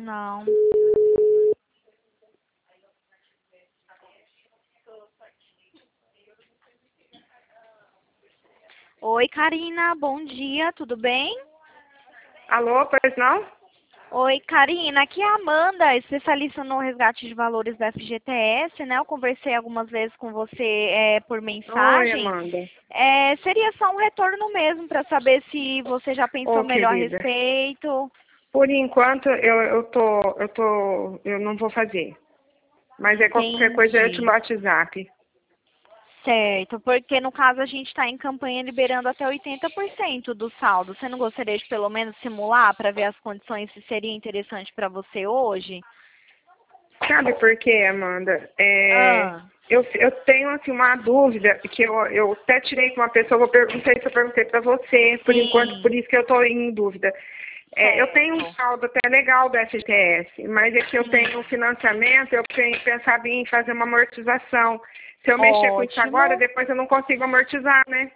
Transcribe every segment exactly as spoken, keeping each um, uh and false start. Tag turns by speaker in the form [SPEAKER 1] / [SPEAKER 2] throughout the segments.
[SPEAKER 1] não. Oi, Karina, bom dia, tudo bem?
[SPEAKER 2] Alô, pois não?
[SPEAKER 1] Oi, Karina, aqui é a Amanda, especialista no resgate de valores da F G T S, né? Eu conversei algumas vezes com você é, por
[SPEAKER 2] Oi,
[SPEAKER 1] mensagem.
[SPEAKER 2] Amanda.
[SPEAKER 1] É, seria só um retorno mesmo para saber se você já pensou
[SPEAKER 2] Ô,
[SPEAKER 1] melhor a
[SPEAKER 2] querida.
[SPEAKER 1] respeito.
[SPEAKER 2] Por enquanto, eu, eu tô, eu tô, eu não vou fazer. Mas é qualquer coisa eu te
[SPEAKER 1] Entendi.
[SPEAKER 2] mando no WhatsApp.
[SPEAKER 1] Certo, porque no caso a gente está em campanha liberando até oitenta por cento do saldo. Você não gostaria de pelo menos simular para ver as condições se seria interessante para você hoje?
[SPEAKER 2] Sabe por quê, Amanda? É,
[SPEAKER 1] Ah,
[SPEAKER 2] eu, eu tenho assim uma dúvida que eu, eu até tirei com uma pessoa, vou perguntar se eu perguntei para você, por enquanto, por
[SPEAKER 1] sim,
[SPEAKER 2] isso que eu estou em dúvida. É, eu tenho um
[SPEAKER 1] certo.
[SPEAKER 2] saldo até legal da F G T S, mas é que eu tenho um
[SPEAKER 1] Sim,
[SPEAKER 2] financiamento, eu tenho pensado em fazer uma amortização. Se eu mexer com isso agora,
[SPEAKER 1] ótimo.
[SPEAKER 2] depois eu não consigo amortizar, né?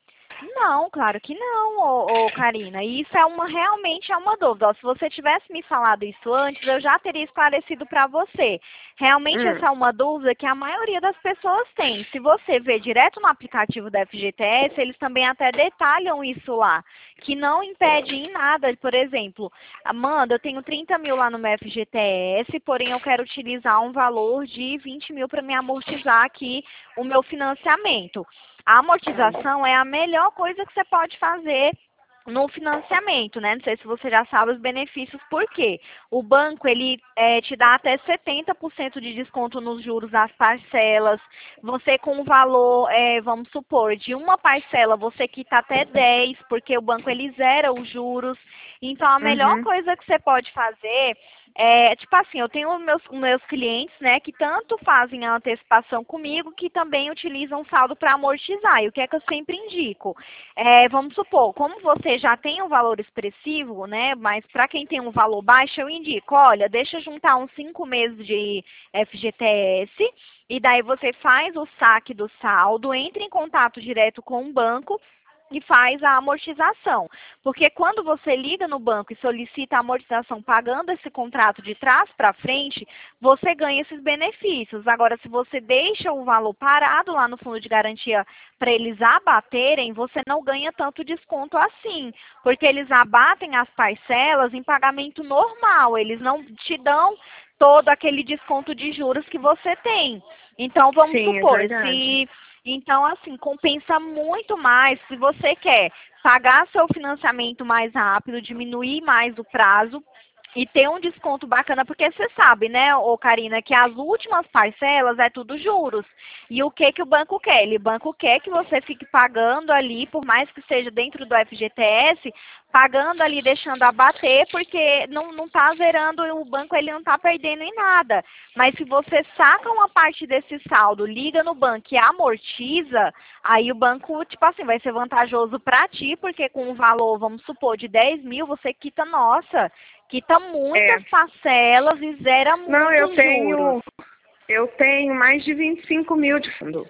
[SPEAKER 1] Não, claro que não, ô, ô, Karina. Isso é uma realmente é uma dúvida. Ó, se você tivesse me falado isso antes, eu já teria esclarecido para você. Realmente
[SPEAKER 2] Hum,
[SPEAKER 1] essa é uma dúvida que a maioria das pessoas tem. Se você vê direto no aplicativo da F G T S, eles também até detalham isso lá, que não impede em nada. Por exemplo, Amanda, eu tenho trinta mil lá no meu F G T S, porém eu quero utilizar um valor de vinte mil para me amortizar aqui o meu financiamento. A amortização é a melhor coisa que você pode fazer no financiamento, né? Não sei se você já sabe os benefícios, por quê? O banco, ele é, te dá até setenta por cento de desconto nos juros das parcelas. Você com o valor, é, vamos supor, de uma parcela, você quita até dez, porque o banco, ele zera os juros. Então, a melhor
[SPEAKER 2] uhum.
[SPEAKER 1] coisa que você pode fazer é, tipo assim, eu tenho meus, meus clientes, né, que tanto fazem a antecipação comigo, que também utilizam saldo para amortizar. E o que é que eu sempre indico? É, vamos supor, como você já tem um valor expressivo, né, mas para quem tem um valor baixo, eu indico, olha, deixa eu juntar uns cinco meses de F G T S, e daí você faz o saque do saldo, entra em contato direto com o banco, e faz a amortização. Porque quando você liga no banco e solicita a amortização pagando esse contrato de trás para frente, você ganha esses benefícios. Agora, se você deixa o valor parado lá no fundo de garantia para eles abaterem, você não ganha tanto desconto assim. Porque eles abatem as parcelas em pagamento normal. Eles não te dão todo aquele desconto de juros que você tem. Então, vamos
[SPEAKER 2] Sim, é
[SPEAKER 1] supor,
[SPEAKER 2] verdade.
[SPEAKER 1] se então, assim, compensa muito mais se você quer pagar seu financiamento mais rápido, diminuir mais o prazo e ter um desconto bacana, porque você sabe, né, ô Karina, que as últimas parcelas é tudo juros. E o que que o banco quer? Ele, o banco quer que você fique pagando ali, por mais que seja dentro do F G T S, pagando ali, deixando abater, porque não não está zerando, o banco ele não está perdendo em nada. Mas se você saca uma parte desse saldo, liga no banco e amortiza, aí o banco, tipo assim, vai ser vantajoso para ti, porque com um valor, vamos supor, de dez mil, você quita, nossa, quita
[SPEAKER 2] É.
[SPEAKER 1] muitas parcelas e zera
[SPEAKER 2] Não, eu
[SPEAKER 1] muitos juros.
[SPEAKER 2] tenho, eu tenho mais de vinte e cinco mil de fundo.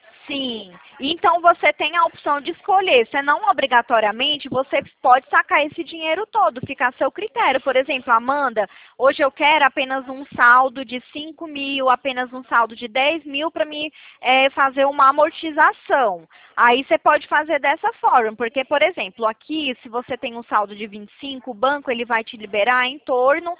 [SPEAKER 1] Sim. Então você tem a opção de escolher. Você não obrigatoriamente, você pode sacar esse dinheiro todo, fica a seu critério. Por exemplo, Amanda, hoje eu quero apenas um saldo de cinco mil, apenas um saldo de dez mil para me é, fazer uma amortização. Aí você pode fazer dessa forma, porque, por exemplo, aqui, se você tem um saldo de vinte e cinco, o banco ele vai te liberar em torno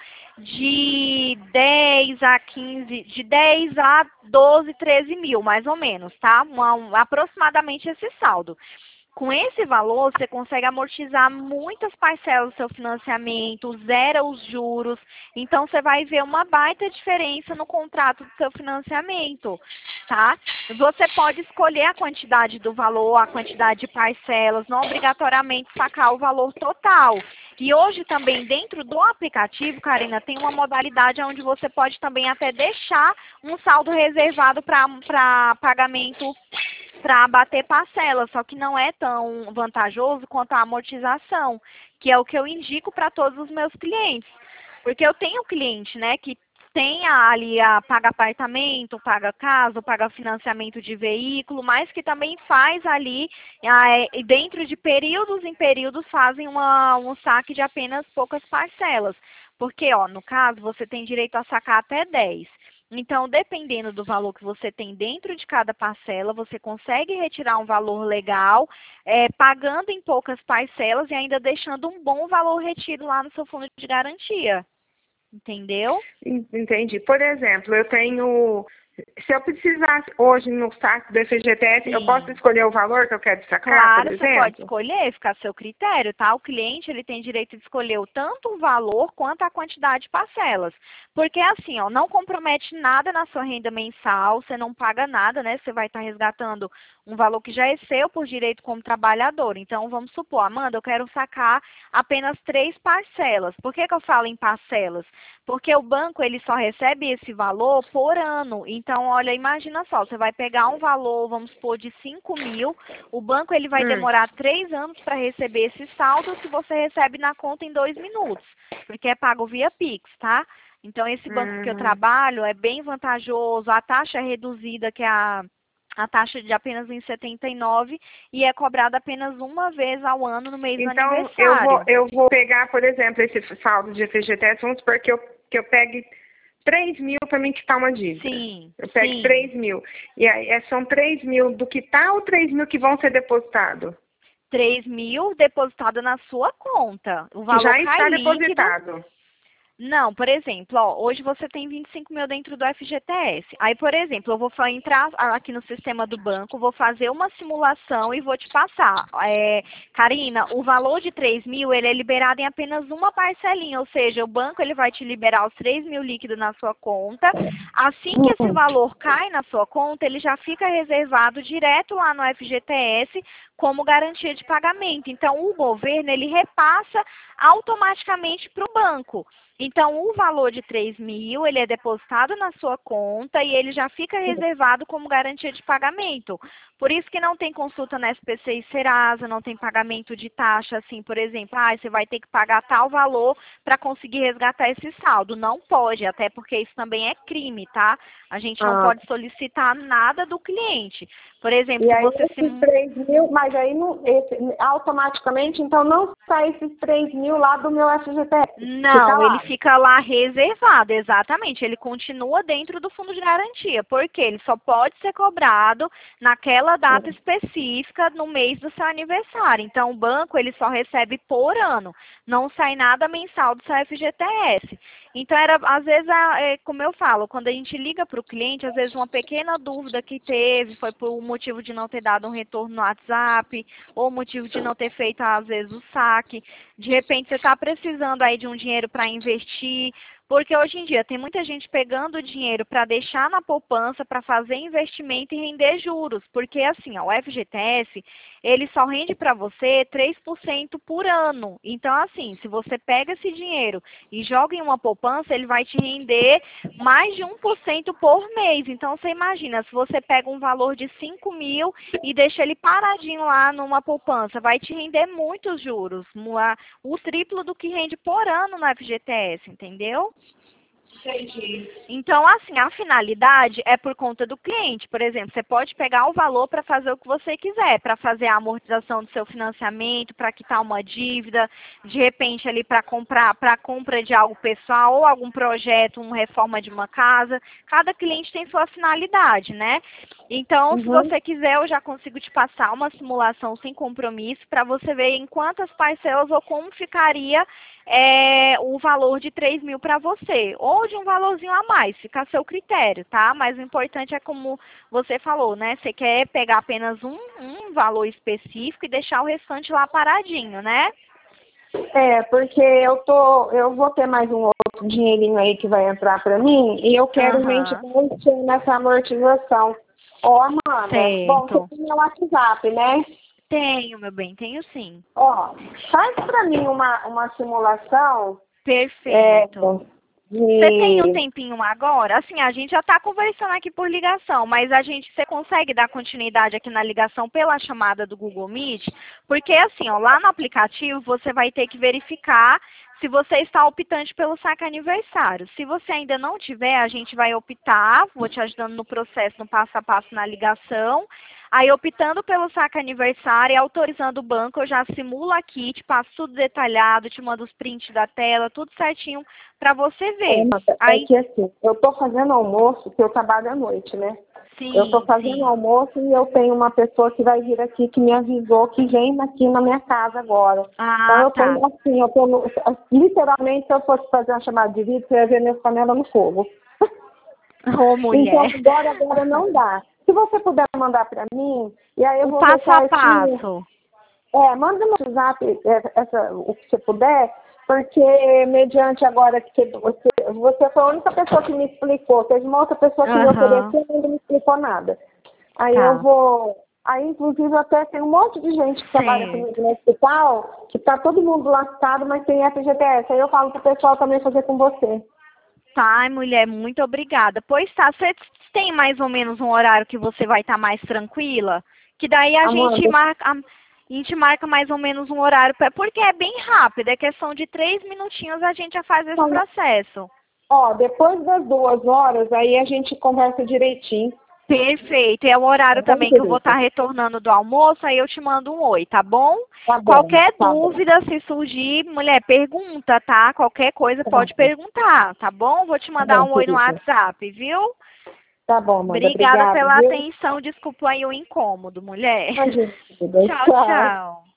[SPEAKER 1] de dez a quinze, de dez a doze, treze mil, mais ou menos, tá? Uma, um, aproximadamente esse saldo. Com esse valor, você consegue amortizar muitas parcelas do seu financiamento, zera os juros. Então, você vai ver uma baita diferença no contrato do seu financiamento, tá? Você pode escolher a quantidade do valor, a quantidade de parcelas, não obrigatoriamente sacar o valor total. E hoje também, dentro do aplicativo, Karina, tem uma modalidade onde você pode também até deixar um saldo reservado para pagamento para abater parcela, só que não é tão vantajoso quanto a amortização, que é o que eu indico para todos os meus clientes. Porque eu tenho cliente, né, que tem a- ali a paga apartamento, paga casa, paga financiamento de veículo, mas que também faz ali, ah, é, e dentro de períodos em períodos, fazem uma, um saque de apenas poucas parcelas. Porque, ó, no caso, você tem direito a sacar até dez. Então, dependendo do valor que você tem dentro de cada parcela, você consegue retirar um valor legal, é, pagando em poucas parcelas e ainda deixando um bom valor retido lá no seu fundo de garantia. Entendeu?
[SPEAKER 2] Entendi. Por exemplo, eu tenho... Se eu precisasse hoje no saque do F G T S,
[SPEAKER 1] Sim.
[SPEAKER 2] eu posso escolher o valor que eu quero sacar,
[SPEAKER 1] Claro,
[SPEAKER 2] por
[SPEAKER 1] você
[SPEAKER 2] exemplo?
[SPEAKER 1] pode escolher, fica a seu critério, tá? O cliente, ele tem direito de escolher o tanto o valor quanto a quantidade de parcelas. Porque assim, ó, não compromete nada na sua renda mensal, você não paga nada, né? Você vai estar resgatando um valor que já é seu por direito como trabalhador. Então, vamos supor, Amanda, eu quero sacar apenas três parcelas. Por que que eu falo em parcelas? Porque o banco, ele só recebe esse valor por ano. Então, olha, imagina só, você vai pegar um valor, vamos supor, de cinco mil, o banco ele vai
[SPEAKER 2] Hum.
[SPEAKER 1] demorar três anos para receber esse saldo se você recebe na conta em dois minutos, porque é pago via Pix, tá? Então, esse banco que eu
[SPEAKER 2] Hum.
[SPEAKER 1] trabalho é bem vantajoso, a taxa é reduzida, que é a, a taxa de apenas em setenta e nove, e é cobrada apenas uma vez ao ano no mês do
[SPEAKER 2] Então,
[SPEAKER 1] aniversário.
[SPEAKER 2] eu vou, eu vou pegar, por exemplo, esse saldo de F G T S, vamos supor que eu, que eu pegue três mil para mim quitar uma dívida.
[SPEAKER 1] Sim,
[SPEAKER 2] Eu pego
[SPEAKER 1] sim.
[SPEAKER 2] três mil. E aí, é- são três mil do quitar ou três mil que vão ser depositados?
[SPEAKER 1] três mil depositado na sua conta. O
[SPEAKER 2] Que
[SPEAKER 1] valor
[SPEAKER 2] já
[SPEAKER 1] cai
[SPEAKER 2] está
[SPEAKER 1] líquido.
[SPEAKER 2] depositado.
[SPEAKER 1] Não, por exemplo, ó, hoje você tem vinte e cinco mil dentro do F G T S. Aí, por exemplo, eu vou fa- entrar aqui no sistema do banco, vou fazer uma simulação e vou te passar. É, Karina, o valor de três mil, ele é liberado em apenas uma parcelinha, ou seja, o banco ele vai te liberar os três mil líquidos na sua conta. Assim que esse valor cai na sua conta, ele já fica reservado direto lá no F G T S como garantia de pagamento. Então, o governo, ele repassa automaticamente para o banco. Então, o valor de três mil, ele é depositado na sua conta e ele já fica reservado como garantia de pagamento. Por isso que não tem consulta na S P C e Serasa, não tem pagamento de taxa, assim, por exemplo, ah, você vai ter que pagar tal valor para conseguir resgatar esse saldo. Não pode, até porque isso também é crime, tá? A gente não
[SPEAKER 2] Ah,
[SPEAKER 1] pode solicitar nada do cliente. Por exemplo,
[SPEAKER 2] e
[SPEAKER 1] se
[SPEAKER 2] aí
[SPEAKER 1] você se...
[SPEAKER 2] esses três mil, mas aí não, esse, automaticamente, então não sai esses três mil lá do meu F G T S. Fica
[SPEAKER 1] Não, ele
[SPEAKER 2] lá.
[SPEAKER 1] fica lá reservado, exatamente. Ele continua dentro do fundo de garantia, porque ele só pode ser cobrado naquela data específica no mês do seu aniversário. Então, o banco ele só recebe por ano, não sai nada mensal do seu F G T S. Então, era, às vezes, a- é, como eu falo, quando a gente liga para o cliente, às vezes uma pequena dúvida que teve foi por motivo de não ter dado um retorno no WhatsApp, ou motivo de não ter feito, às vezes, o saque. De repente, você está precisando aí de um dinheiro para investir, porque hoje em dia tem muita gente pegando dinheiro para deixar na poupança, para fazer investimento e render juros, porque assim, ó, o F G T S, ele só rende para você três por cento por ano. Então, assim, se você pega esse dinheiro e joga em uma poupança, ele vai te render mais de um por cento por mês. Então, você imagina, se você pega um valor de cinco mil e deixa ele paradinho lá numa poupança, vai te render muitos juros, o triplo do que rende por ano no F G T S, entendeu?
[SPEAKER 2] Entendi.
[SPEAKER 1] Então, assim, a finalidade é por conta do cliente. Por exemplo, você pode pegar o valor para fazer o que você quiser, para fazer a amortização do seu financiamento, para quitar uma dívida, de repente ali para comprar, para compra de algo pessoal ou algum projeto, uma reforma de uma casa. Cada cliente tem sua finalidade, né? Então, se
[SPEAKER 2] Uhum.
[SPEAKER 1] você quiser, eu já consigo te passar uma simulação sem compromisso para você ver em quantas parcelas ou como ficaria é, o valor de três mil para você, ou de um valorzinho a mais, fica a seu critério, tá? Mas o importante é como você falou, né? Você quer pegar apenas um, um valor específico e deixar o restante lá paradinho, né?
[SPEAKER 2] É, porque eu tô, eu vou ter mais um outro dinheirinho aí que vai entrar para mim e eu quero mente
[SPEAKER 1] Aham.
[SPEAKER 2] mexer nessa amortização. Ó, Amanda, bom, você
[SPEAKER 1] Certo.
[SPEAKER 2] tem meu WhatsApp, né?
[SPEAKER 1] Tenho, meu bem, tenho sim.
[SPEAKER 2] Ó, faz para mim uma, uma simulação é,
[SPEAKER 1] Perfeito. Você tem um
[SPEAKER 2] de...
[SPEAKER 1] tempinho agora? Assim, a gente já está conversando aqui por ligação, mas a gente, você consegue dar continuidade aqui na ligação pela chamada do Google Meet? Porque assim, ó, lá no aplicativo você vai ter que verificar se você está optante pelo saque aniversário. Se você ainda não tiver, a gente vai optar, vou te ajudando no processo, no passo a passo na ligação. Aí, optando pelo saque aniversário e autorizando o banco, eu já simulo aqui, te passo tudo detalhado, te mando os prints da tela, tudo certinho pra você ver.
[SPEAKER 2] É,
[SPEAKER 1] Aí,
[SPEAKER 2] é que assim, eu tô fazendo almoço, que eu trabalho à noite, né?
[SPEAKER 1] sim,
[SPEAKER 2] Eu tô fazendo
[SPEAKER 1] sim.
[SPEAKER 2] almoço e eu tenho uma pessoa que vai vir aqui que me avisou que vem aqui na minha casa agora. Então
[SPEAKER 1] Ah,
[SPEAKER 2] eu tô
[SPEAKER 1] tá.
[SPEAKER 2] assim, eu tô no, literalmente, se eu fosse fazer uma chamada de vídeo, eu ia ver minhas panelas no fogo.
[SPEAKER 1] Ô,
[SPEAKER 2] Então
[SPEAKER 1] mulher.
[SPEAKER 2] agora, agora não dá. Se você puder mandar para mim, e aí eu
[SPEAKER 1] O
[SPEAKER 2] vou ver
[SPEAKER 1] passo a
[SPEAKER 2] certinho.
[SPEAKER 1] passo.
[SPEAKER 2] É, manda no WhatsApp é, essa, o que você puder, porque mediante agora que você, você foi a única pessoa que me explicou, teve uma outra pessoa que me
[SPEAKER 1] Aham.
[SPEAKER 2] ofereceu e não me explicou nada. Aí eu
[SPEAKER 1] Tá.
[SPEAKER 2] vou, aí inclusive até tem um monte de gente que trabalha comigo
[SPEAKER 1] Certo.
[SPEAKER 2] no hospital, que tá todo mundo lascado, mas tem F G T S. Aí eu falo pro pessoal também fazer com você.
[SPEAKER 1] Tá, mulher, muito obrigada. Pois tá, você tem mais ou menos um horário que você vai estar mais tranquila? Que daí a gente
[SPEAKER 2] Amanda,
[SPEAKER 1] marca, a gente marca mais ou menos um horário, pra, porque é bem rápido, é questão de três minutinhos a gente já faz esse
[SPEAKER 2] então,
[SPEAKER 1] processo.
[SPEAKER 2] ó, depois das duas horas, aí a gente conversa direitinho.
[SPEAKER 1] Perfeito. E é o horário
[SPEAKER 2] Tá bom,
[SPEAKER 1] também que eu vou estar
[SPEAKER 2] querida?
[SPEAKER 1] retornando do almoço, aí eu te mando um oi, tá bom?
[SPEAKER 2] Tá bom,
[SPEAKER 1] Qualquer
[SPEAKER 2] tá bom.
[SPEAKER 1] dúvida, se surgir, mulher, pergunta, tá? Qualquer coisa
[SPEAKER 2] Tá
[SPEAKER 1] pode
[SPEAKER 2] bom,
[SPEAKER 1] perguntar, tá bom? Vou te
[SPEAKER 2] tá
[SPEAKER 1] mandar
[SPEAKER 2] bom,
[SPEAKER 1] um oi no
[SPEAKER 2] querida.
[SPEAKER 1] WhatsApp, viu?
[SPEAKER 2] Tá bom, Amanda.
[SPEAKER 1] Obrigada
[SPEAKER 2] Obrigada,
[SPEAKER 1] pela
[SPEAKER 2] viu?
[SPEAKER 1] atenção. Desculpa aí o incômodo, mulher.
[SPEAKER 2] Imagina, querida.
[SPEAKER 1] Tchau,
[SPEAKER 2] Tchau.
[SPEAKER 1] tchau.